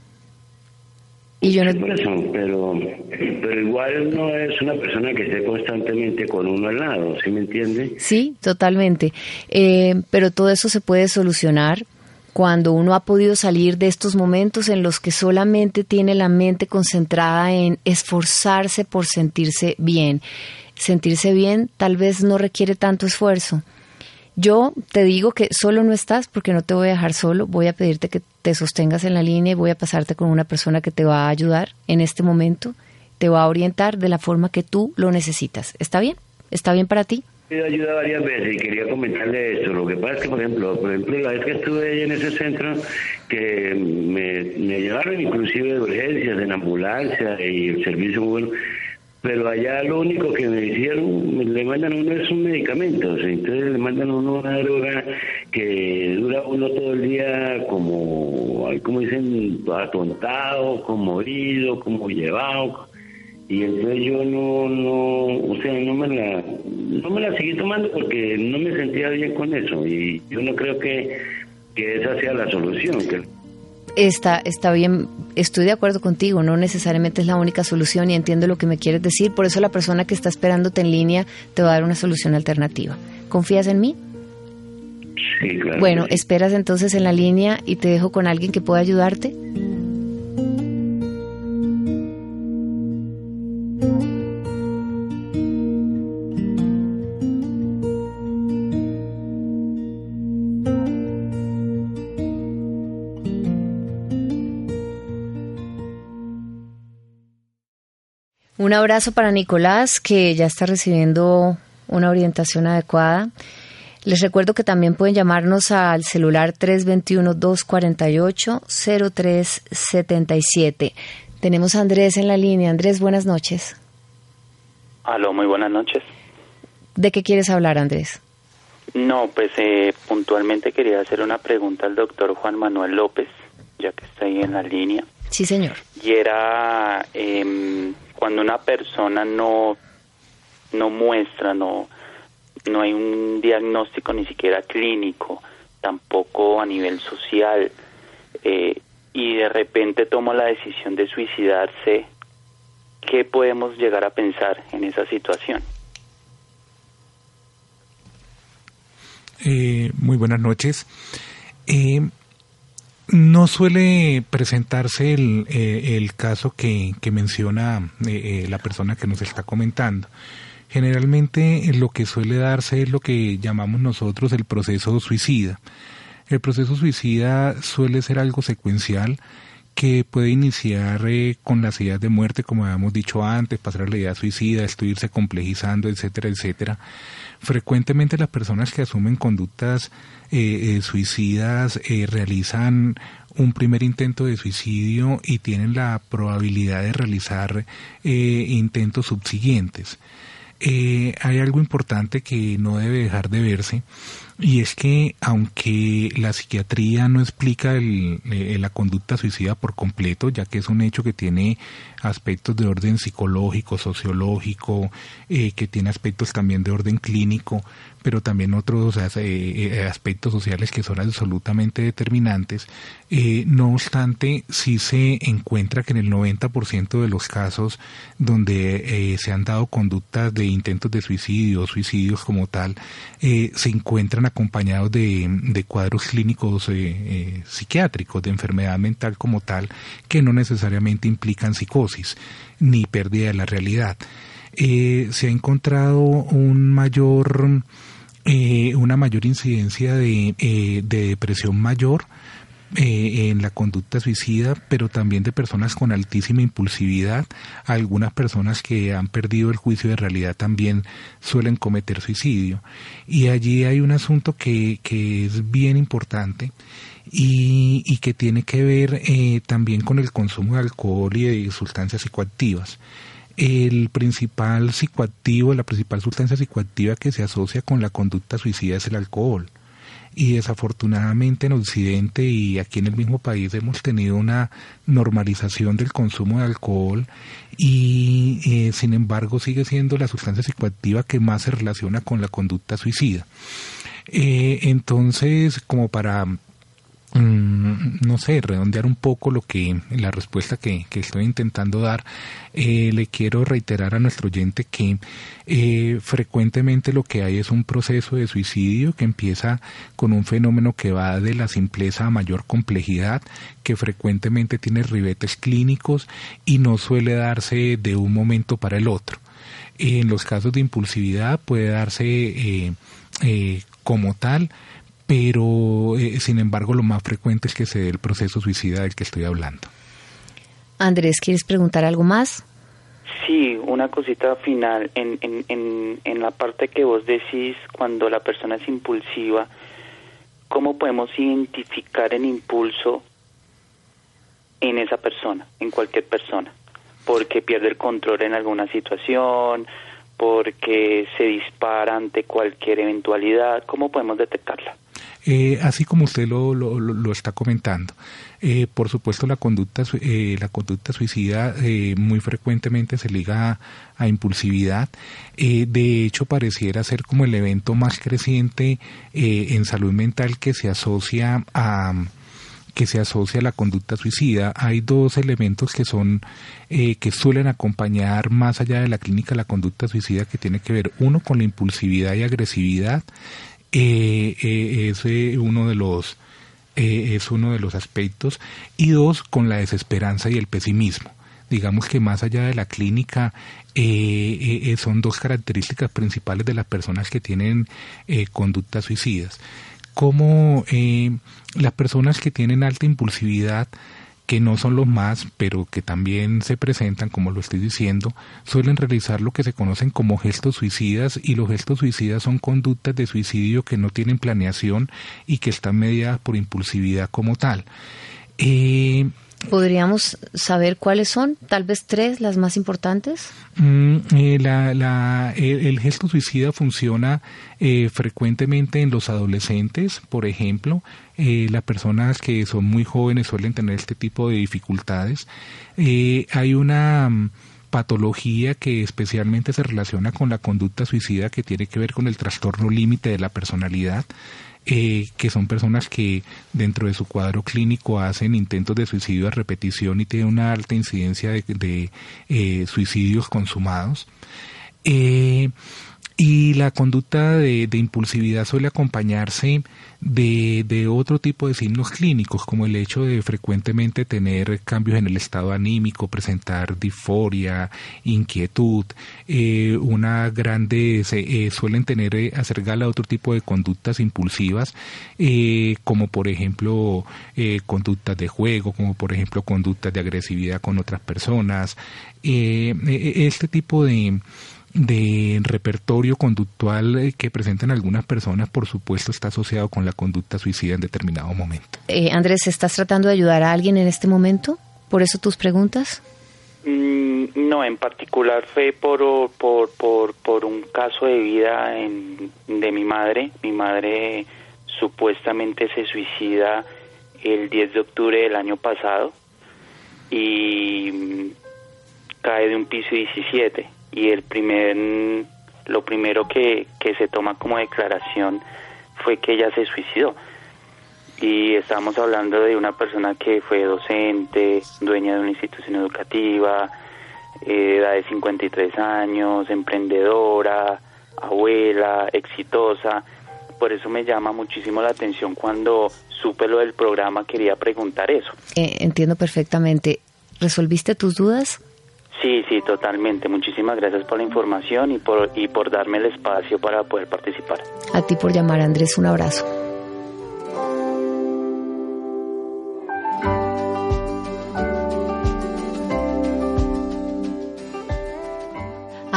Y yo no... Por eso, pero, pero igual no es una persona que esté constantemente con uno al lado, ¿sí me entiende? Sí, totalmente. Eh, pero todo eso se puede solucionar cuando uno ha podido salir de estos momentos en los que solamente tiene la mente concentrada en esforzarse por sentirse bien. Sentirse bien tal vez no requiere tanto esfuerzo. Yo te digo que solo no estás porque no te voy a dejar solo. Voy a pedirte que te sostengas en la línea y voy a pasarte con una persona que te va a ayudar en este momento. Te va a orientar de la forma que tú lo necesitas. ¿Está bien? ¿Está bien para ti? He pedido ayuda varias veces y quería comentarle esto. Lo que pasa es que, por ejemplo, por ejemplo la vez que estuve ahí en ese centro, que me, me llevaron inclusive de urgencias, en ambulancia y el servicio muy bueno. Pero allá lo único que me hicieron, le mandan a uno es un medicamento, entonces le mandan a uno una droga que dura uno todo el día como, como dicen, atontado, como herido, como llevado, y entonces yo no, no, o sea, no me la, no me la seguí tomando porque no me sentía bien con eso, y yo no creo que, que esa sea la solución, que Está, está bien, estoy de acuerdo contigo, no necesariamente es la única solución y entiendo lo que me quieres decir, por eso la persona que está esperándote en línea te va a dar una solución alternativa. ¿Confías en mí? Sí, claro. Bueno, sí. esperas entonces en la línea y te dejo con alguien que pueda ayudarte. Un abrazo para Nicolás, que ya está recibiendo una orientación adecuada. Les recuerdo que también pueden llamarnos al celular tres dos uno, dos cuatro ocho, cero tres siete siete. Tenemos a Andrés en la línea. Andrés, buenas noches. Aló, muy buenas noches. ¿De qué quieres hablar, Andrés? No, pues eh, puntualmente quería hacer una pregunta al doctor Juan Manuel López, ya que está ahí en la línea. Sí, señor. Y era... Eh, cuando una persona no no muestra, no no hay un diagnóstico ni siquiera clínico, tampoco a nivel social, eh, y de repente toma la decisión de suicidarse, ¿qué podemos llegar a pensar en esa situación? Eh, muy buenas noches. Eh, No suele presentarse el, eh, el caso que, que menciona eh, eh, la persona que nos está comentando. Generalmente eh, lo que suele darse es lo que llamamos nosotros el proceso suicida. El proceso suicida suele ser algo secuencial que puede iniciar eh, con las ideas de muerte, como habíamos dicho antes, pasar a la idea suicida, esto irse complejizando, etcétera, etcétera. Frecuentemente las personas que asumen conductas eh, eh, suicidas eh, realizan un primer intento de suicidio y tienen la probabilidad de realizar eh, intentos subsiguientes. Eh, hay algo importante que no debe dejar de verse, y es que aunque la psiquiatría no explica el, eh, la conducta suicida por completo, ya que es un hecho que tiene aspectos de orden psicológico, sociológico, eh, que tiene aspectos también de orden clínico, pero también otros eh, aspectos sociales que son absolutamente determinantes, eh, no obstante, sí se encuentra que en el noventa por ciento de los casos donde eh, se han dado conductas de intentos de suicidio o suicidios como tal, eh, se encuentran acompañados de, de cuadros clínicos eh, eh, psiquiátricos, de enfermedad mental como tal, que no necesariamente implican psicosis ni pérdida de la realidad. Eh, se ha encontrado un mayor, eh, una mayor incidencia de, eh, de depresión mayor, eh, en la conducta suicida, pero también de personas con altísima impulsividad. Algunas personas que han perdido el juicio de realidad también suelen cometer suicidio. Y allí hay un asunto que, que es bien importante y, y que tiene que ver eh, también con el consumo de alcohol y de sustancias psicoactivas. El principal psicoactivo, la principal sustancia psicoactiva que se asocia con la conducta suicida es el alcohol. Y desafortunadamente en Occidente y aquí en el mismo país hemos tenido una normalización del consumo de alcohol y eh, sin embargo sigue siendo la sustancia psicoactiva que más se relaciona con la conducta suicida. Eh, entonces, como para no sé, redondear un poco lo que la respuesta que, que estoy intentando dar, eh, le quiero reiterar a nuestro oyente que eh, frecuentemente lo que hay es un proceso de suicidio que empieza con un fenómeno que va de la simpleza a mayor complejidad, que frecuentemente tiene ribetes clínicos y no suele darse de un momento para el otro. En los casos de impulsividad puede darse eh, eh, como tal, pero eh, sin embargo lo más frecuente es que se dé el proceso suicida del que estoy hablando. Andrés, ¿quieres preguntar algo más? Sí, una cosita final. En, en, en, en la parte que vos decís, cuando la persona es impulsiva, ¿cómo podemos identificar el impulso en esa persona, en cualquier persona? Porque pierde el control en alguna situación, porque se dispara ante cualquier eventualidad. ¿Cómo podemos detectarla? Eh, así como usted lo, lo, lo está comentando, eh, por supuesto la conducta eh, la conducta suicida eh, muy frecuentemente se liga a, a impulsividad. Eh, de hecho pareciera ser como el evento más creciente eh, en salud mental que se asocia a que se asocia a la conducta suicida. Hay dos elementos que son eh, que suelen acompañar más allá de la clínica la conducta suicida, que tiene que ver uno con la impulsividad y agresividad. Eh, eh, es eh, uno de los eh, es uno de los aspectos, y dos, con la desesperanza y el pesimismo. Digamos que más allá de la clínica eh, eh, son dos características principales de las personas que tienen eh, conductas suicidas. Como eh, las personas que tienen alta impulsividad, que no son los más, pero que también se presentan, como lo estoy diciendo, suelen realizar lo que se conocen como gestos suicidas, y los gestos suicidas son conductas de suicidio que no tienen planeación y que están mediadas por impulsividad como tal. Eh, ¿Podríamos saber cuáles son? Tal vez tres, las más importantes. Mm, eh, la, la, el, el gesto suicida funciona eh, frecuentemente en los adolescentes, por ejemplo. Eh, las personas que son muy jóvenes suelen tener este tipo de dificultades. Eh, hay una um, patología que especialmente se relaciona con la conducta suicida, que tiene que ver con el trastorno límite de la personalidad. Eh, que son personas que dentro de su cuadro clínico hacen intentos de suicidio a repetición y tienen una alta incidencia de, de eh, suicidios consumados. Eh, y la conducta de, de impulsividad suele acompañarse de, de otro tipo de signos clínicos, como el hecho de frecuentemente tener cambios en el estado anímico, presentar disforia, inquietud, eh, una grande, se, eh, suelen tener, eh, hacer gala de otro tipo de conductas impulsivas, eh, como por ejemplo eh, conductas de juego, como por ejemplo conductas de agresividad con otras personas. Eh, este tipo de de repertorio conductual que presentan algunas personas, por supuesto, está asociado con la conducta suicida en determinado momento. Eh, Andrés, ¿estás tratando de ayudar a alguien en este momento? ¿Por eso tus preguntas? Mm, no, en particular fue por, por, por, por un caso de vida en, de mi madre. Mi madre supuestamente se suicida el diez de octubre del año pasado y cae de un piso diecisiete. Y el primer, lo primero que, que se toma como declaración fue que ella se suicidó. Y estamos hablando de una persona que fue docente, dueña de una institución educativa, eh, edad de cincuenta y tres años, emprendedora, abuela, exitosa. Por eso me llama muchísimo la atención cuando supe lo del programa, quería preguntar eso. Eh, entiendo perfectamente. ¿Resolviste tus dudas? Sí, sí, totalmente. Muchísimas gracias por la información y por y por darme el espacio para poder participar. A ti por llamar, Andrés. Un abrazo.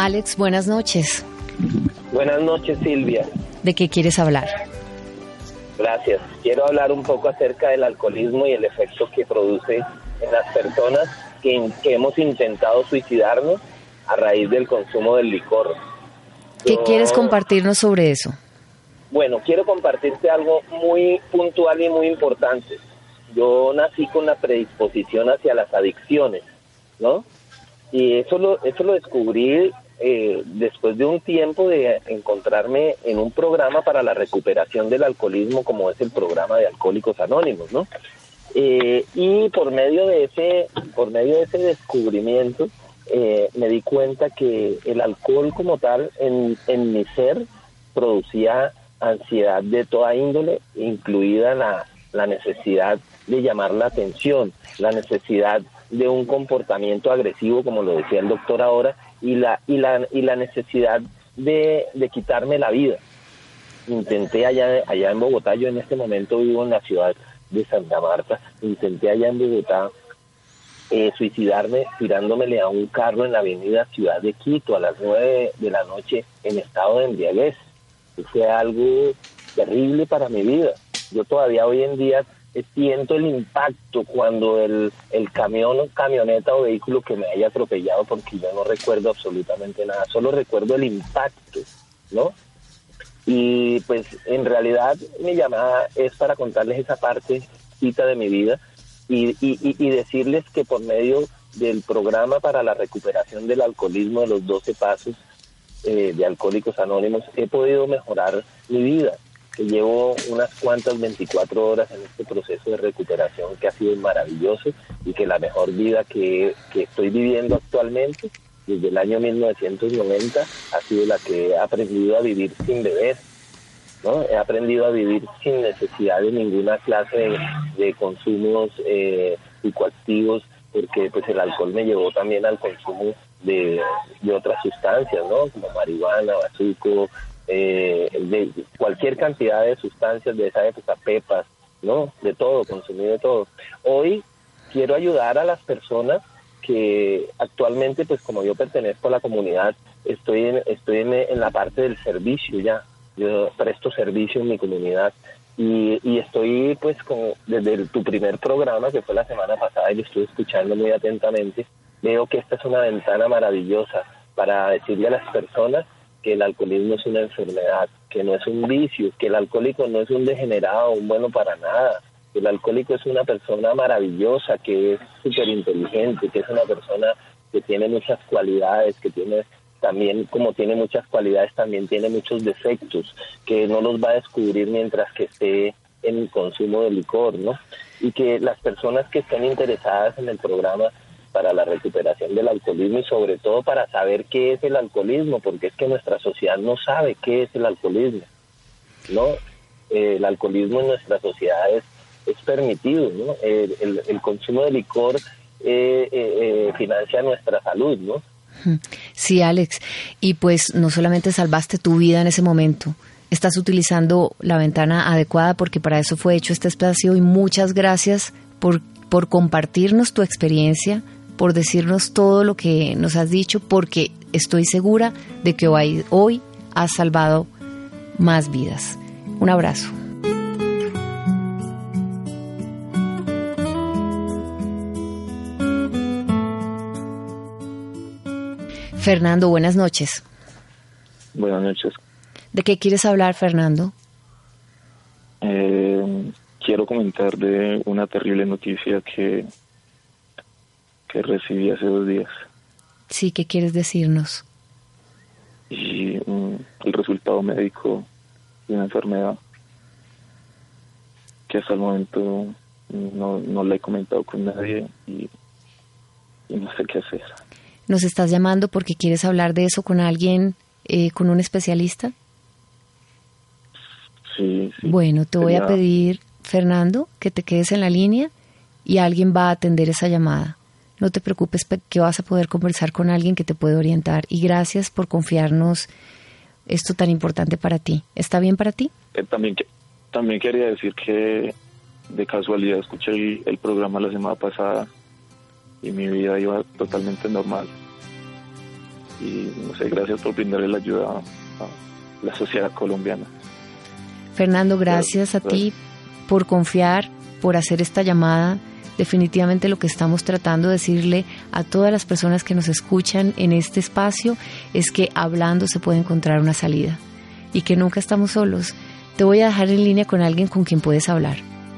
Alex, buenas noches. Buenas noches, Silvia. ¿De qué quieres hablar? Gracias. Quiero hablar un poco acerca del alcoholismo y el efecto que produce en las personas que, que hemos intentado suicidarnos a raíz del consumo del licor. ¿Qué Yo, quieres compartirnos sobre eso? Bueno, quiero compartirte algo muy puntual y muy importante. Yo nací con la predisposición hacia las adicciones, ¿no? Y eso lo, eso lo descubrí eh, después de un tiempo de encontrarme en un programa para la recuperación del alcoholismo, como es el programa de Alcohólicos Anónimos, ¿no? Eh, y por medio de ese, por medio de ese descubrimiento, eh, me di cuenta que el alcohol como tal en, en mi ser producía ansiedad de toda índole, incluida la, la necesidad de llamar la atención, la necesidad de un comportamiento agresivo, como lo decía el doctor ahora, y la y la y la necesidad de, de quitarme la vida. Intenté allá allá en Bogotá, yo en este momento vivo en la ciudad de Santa Marta, intenté allá en Bogotá eh, suicidarme tirándomele a un carro en la avenida Ciudad de Quito a las nueve de la noche en estado de embriaguez. Fue algo terrible para mi vida. Yo todavía hoy en día siento el impacto cuando el, el camión o camioneta o vehículo que me haya atropellado, porque yo no recuerdo absolutamente nada, solo recuerdo el impacto, ¿no? Y pues en realidad mi llamada es para contarles esa partecita de mi vida y, y, y decirles que por medio del programa para la recuperación del alcoholismo de los doce pasos eh, de Alcohólicos Anónimos he podido mejorar mi vida, que llevo unas cuantas veinticuatro horas en este proceso de recuperación que ha sido maravilloso y que la mejor vida que, que estoy viviendo actualmente desde el año mil novecientos noventa ha sido la que he aprendido a vivir sin beber, ¿no? He aprendido a vivir sin necesidad de ninguna clase de, de consumos eh, psicoactivos, porque pues el alcohol me llevó también al consumo de, de otras sustancias, ¿no? Como marihuana, bazuco, eh, de cualquier cantidad de sustancias de esa época, pepas, ¿no? De todo, consumí de todo. Hoy quiero ayudar a las personas que actualmente, pues como yo pertenezco a la comunidad, estoy en, estoy en, en la parte del servicio ya. Yo presto servicio en mi comunidad y, y estoy pues con, desde el, tu primer programa, que fue la semana pasada, y lo estoy escuchando muy atentamente. Veo que esta es una ventana maravillosa para decirle a las personas que el alcoholismo es una enfermedad, que no es un vicio, que el alcohólico no es un degenerado, un bueno para nada. El alcohólico es una persona maravillosa, que es súper inteligente, que es una persona que tiene muchas cualidades, que tiene también, como tiene muchas cualidades, también tiene muchos defectos, que no los va a descubrir mientras que esté en el consumo de licor, ¿no? Y que las personas que estén interesadas en el programa para la recuperación del alcoholismo y sobre todo para saber qué es el alcoholismo, porque es que nuestra sociedad no sabe qué es el alcoholismo, ¿no? Eh, el alcoholismo en nuestra sociedad es es permitido, ¿no? El, el, el consumo de licor eh, eh, eh, financia nuestra salud, ¿no? Sí, Alex, y pues no solamente salvaste tu vida en ese momento, estás utilizando la ventana adecuada porque para eso fue hecho este espacio y muchas gracias por, por compartirnos tu experiencia, por decirnos todo lo que nos has dicho, porque estoy segura de que hoy, hoy has salvado más vidas. Un abrazo. Fernando, buenas noches. Buenas noches. ¿De qué quieres hablar, Fernando? Eh, quiero comentar de una terrible noticia que, que recibí hace dos días. Sí, ¿qué quieres decirnos? Y um, el resultado médico de una enfermedad que hasta el momento no, no la he comentado con nadie y, y no sé qué hacer. ¿Nos estás llamando porque quieres hablar de eso con alguien, eh, con un especialista? Sí, sí. Bueno, te voy Sería... a pedir, Fernando, que te quedes en la línea y alguien va a atender esa llamada. No te preocupes, que vas a poder conversar con alguien que te puede orientar. Y gracias por confiarnos esto tan importante para ti. ¿Está bien para ti? Eh, también, también quería decir que de casualidad escuché el, el programa la semana pasada y mi vida iba totalmente normal. y no sé, gracias por brindarle la ayuda a, a la sociedad colombiana. Fernando, gracias, gracias a ti por confiar, por hacer esta llamada. Definitivamente lo que estamos tratando de decirle a todas las personas que nos escuchan en este espacio es que hablando se puede encontrar una salida y que nunca estamos solos. Te voy a dejar en línea con alguien con quien puedes hablar.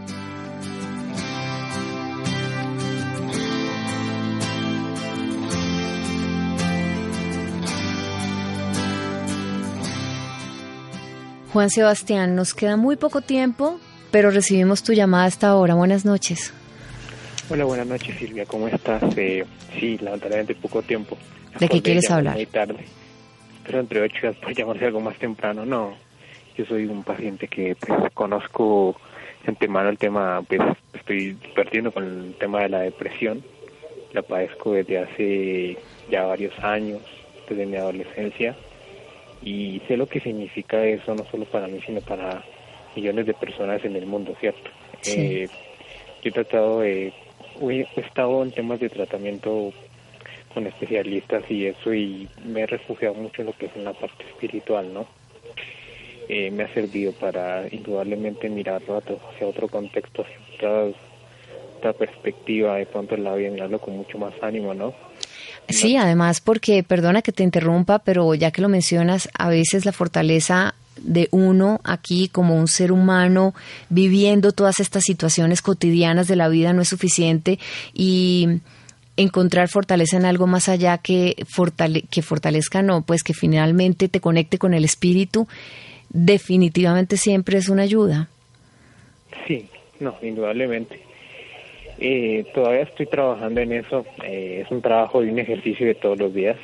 Juan Sebastián, nos queda muy poco tiempo, pero recibimos tu llamada hasta ahora. Buenas noches. Hola, buenas noches, Silvia, ¿cómo estás? Eh, sí, lamentablemente poco tiempo. ¿De qué quieres hablar? Muy tarde, pero entre ocho horas puede llamarse algo más temprano. No, yo soy un paciente que pues, conozco de antemano el tema, pues estoy partiendo con el tema de la depresión. La padezco desde hace ya varios años, desde mi adolescencia, y sé lo que significa eso, no solo para mí, sino para millones de personas en el mundo, ¿cierto? Sí. Eh, yo he tratado de... He estado en temas de tratamiento con especialistas y eso, y me he refugiado mucho en lo que es en la parte espiritual, ¿no? Eh, me ha servido para indudablemente mirarlo hacia otro contexto, hacia otra, otra perspectiva, de pronto en la vida, mirarlo con mucho más ánimo, ¿no? Sí, además porque, perdona que te interrumpa, pero ya que lo mencionas, a veces la fortaleza de uno aquí como un ser humano viviendo todas estas situaciones cotidianas de la vida no es suficiente, y encontrar fortaleza en algo más allá que, fortale- que fortalezca, no, pues que finalmente te conecte con el espíritu, definitivamente siempre es una ayuda. Sí, no, indudablemente. Eh, todavía estoy trabajando en eso, eh, es un trabajo y un ejercicio de todos los días.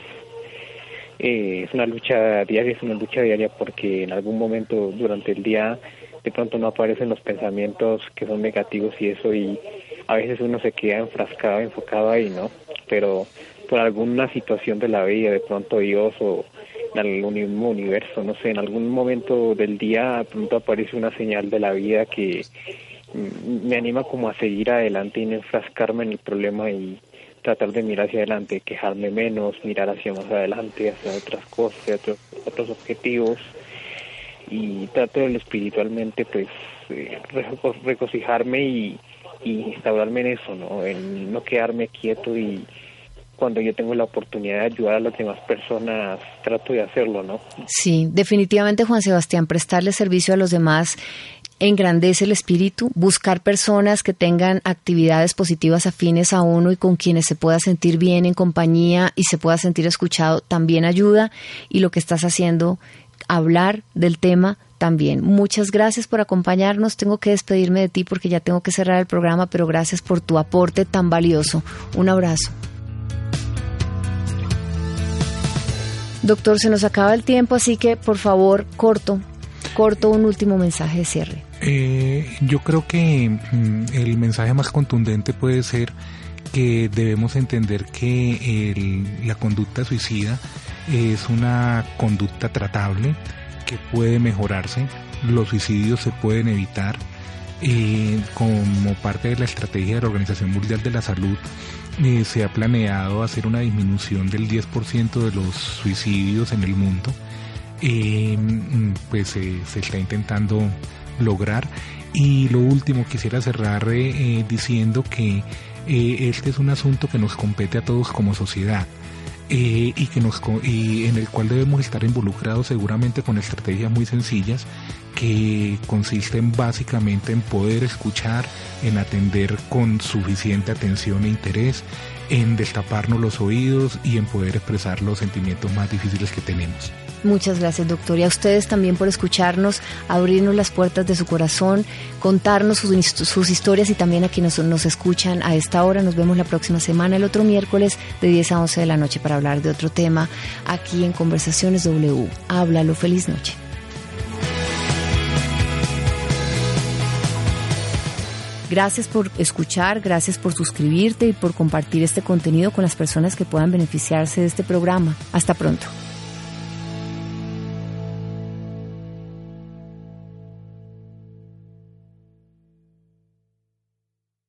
Eh, es una lucha diaria, es una lucha diaria porque en algún momento durante el día de pronto no aparecen los pensamientos que son negativos y eso, y a veces uno se queda enfrascado, enfocado ahí, ¿no? Pero por alguna situación de la vida, de pronto Dios o el mismo universo, no sé, en algún momento del día de pronto aparece una señal de la vida que me anima como a seguir adelante y no enfrascarme en el problema y tratar de mirar hacia adelante, quejarme menos, mirar hacia más adelante, hacia otras cosas, hacia otros, otros objetivos, y trato de espiritualmente pues eh, regocijarme y, y instaurarme en eso, ¿no? En no quedarme quieto, y cuando yo tengo la oportunidad de ayudar a las demás personas trato de hacerlo, ¿no? Sí, definitivamente, Juan Sebastián, prestarle servicio a los demás engrandece el espíritu. Buscar personas que tengan actividades positivas afines a uno y con quienes se pueda sentir bien en compañía y se pueda sentir escuchado también ayuda, y lo que estás haciendo, hablar del tema, también. Muchas gracias por acompañarnos. Tengo que despedirme de ti porque ya tengo que cerrar el programa, pero gracias por tu aporte tan valioso. Un abrazo. Doctor, se nos acaba el tiempo, así que por favor, corto, corto un último mensaje de cierre. Eh, yo creo que mm, el mensaje más contundente puede ser que debemos entender que el, la conducta suicida es una conducta tratable que puede mejorarse. Los suicidios se pueden evitar. Eh, como parte de la estrategia de la Organización Mundial de la Salud, eh, se ha planeado hacer una disminución del diez por ciento de los suicidios en el mundo. Eh, pues eh, se está intentando lograr. Y lo último, quisiera cerrar eh, eh, diciendo que eh, este es un asunto que nos compete a todos como sociedad. Eh, y que nos y en el cual debemos estar involucrados seguramente con estrategias muy sencillas que consisten básicamente en poder escuchar, en atender con suficiente atención e interés, en destaparnos los oídos y en poder expresar los sentimientos más difíciles que tenemos. Muchas gracias, doctor, y a ustedes también por escucharnos, abrirnos las puertas de su corazón, contarnos sus, sus historias, y también a quienes nos, nos escuchan a esta hora. Nos vemos la próxima semana, el otro miércoles de diez a once de la noche, para hablar de otro tema aquí en Conversaciones W. Háblalo. Feliz noche. Gracias por escuchar, gracias por suscribirte y por compartir este contenido con las personas que puedan beneficiarse de este programa. Hasta pronto.